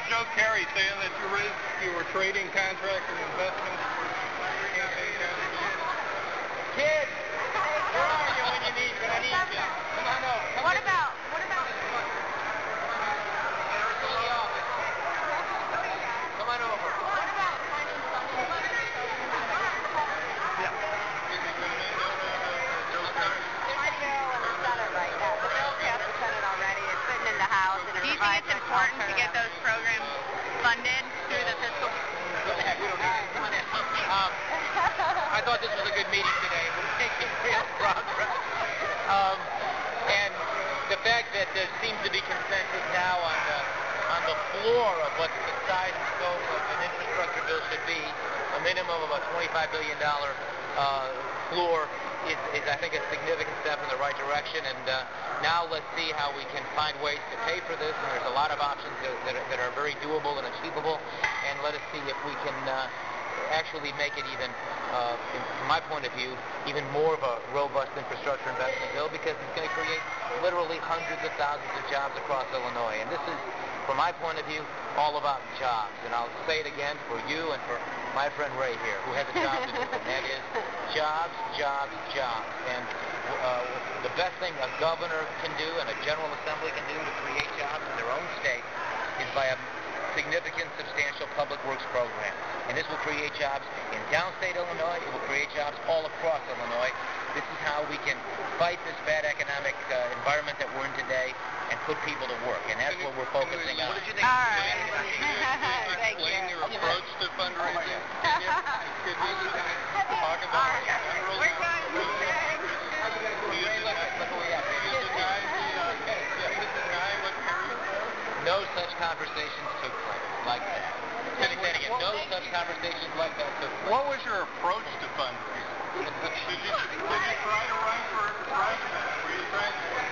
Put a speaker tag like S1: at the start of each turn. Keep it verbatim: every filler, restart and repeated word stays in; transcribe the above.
S1: Joe Kerry saying that you raised, you were trading contracts and investments for campaign contributions.
S2: Kids, where are you when you need, when I need you? Come on over. Come
S3: What
S2: in.
S3: about, what about...
S2: Come on over.
S3: What about finding funding?
S2: Yeah.
S3: There's a bill in the Senate right now. The bill's passed the Senate already. It's sitting in the House. And
S4: Do you think it's important to get those programs funded through the fiscal?
S2: What the heck? We don't need it. Come on in. Um, I thought this was a good meeting today. We're making real progress. Um, and the fact that there seems to be consensus now on the, on the floor of what the size and scope of an infrastructure bill should be, a minimum of a twenty-five billion dollars uh, floor is, is, I think, a significant step in the right direction. And uh, now let's see how we can find ways to pay for this. And there's a lot of options that, that, are, that are very doable and achievable. And let us see if we can uh, actually make it even, uh, in, from my point of view, even more of a robust infrastructure investment bill, because it's going to create literally hundreds of thousands of jobs across Illinois. And this is, from my point of view, all about jobs. And I'll say it again for you and for my friend Ray here, who has a job to do, and that is jobs, jobs, jobs. And uh, the best thing a governor can do and a General Assembly can do to create jobs in their own state is by a significant, substantial public works program. And this will create jobs in downstate Illinois. It will create jobs all across Illinois. This is how we can fight this bad economic uh, environment that we're in today and put people to work. And that's what we're focusing on.
S1: What did you
S3: think? All right.
S1: Thank you. Explain your approach to fundraising. Can you, can you talk about fundraising?
S3: We're done.
S1: Do you deny, do you deny the, uh, do you deny what Kerry?
S2: No such conversations took place like that. Say that again. No such conversations like that took place.
S1: What was your approach to fundraising? Did you, did you try to run for president? Were you trying to